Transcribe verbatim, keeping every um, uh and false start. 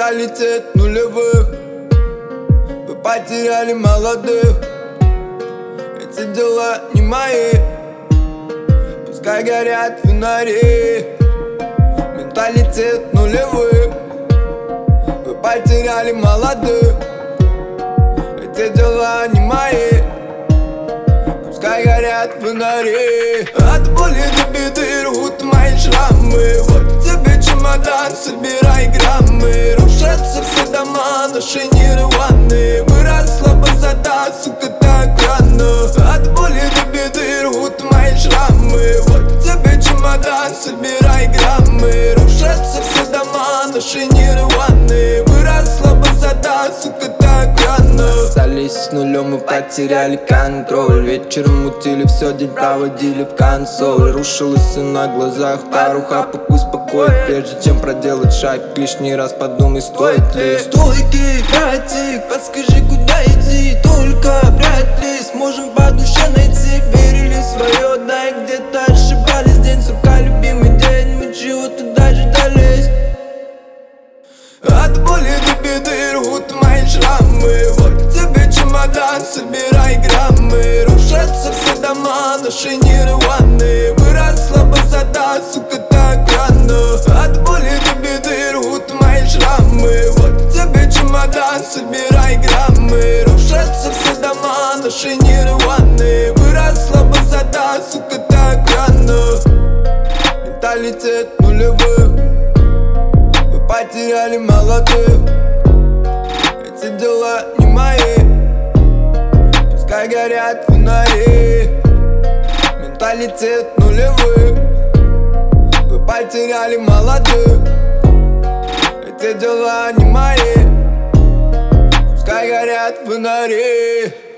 Менталитет нулевых. Вы потеряли молодых. Эти дела не мои. Пускай горят фонари. Менталитет нулевых. Вы потеряли молодых. Эти дела не мои. Пускай горят фонари. От боли до беды рвут мои шрамы. Вот тебе чемодан, собирай граммы. Рушатся все дома, наши нирваны. Выросла высота, сука, так рано. От боли до беды рвут мои шрамы. Вот тебе чемодан, собирай граммы. Рушатся все дома, наши нирваны. Выросла высота, сука, так рано. Остались с нулем, мы потеряли контроль. Вечером мутили, все день проводили в консоль. Рушилось все на глазах, паруха успокоит. Прежде чем проделать шаг, лишний раз подумай, стоит ли. Стойкий братик, подскажи, куда идти. Только вряд ли сможем по душе найти. Верили в свое, да и где-то ошибались. День, сука, любимый день, мы чего-то даже дались. От боли до беды рвут мои шрамы. Вот тебе чемодан, собирай граммы. Рушатся все дома, наши нирваны. Выросла высота, сука, так рано. От боли до беды рвут мои шрамы. Вот тебе чемодан, собирай граммы. Рушатся все дома, наши нирваны. Выросла высота, сука, так рано. Менталитет нулевых. Вы потеряли молодых. Эти дела не мои. Пускай горят фонари. Менталитет нулевых. Вы потеряли молодых. Эти дела не мои. Пускай горят фонари.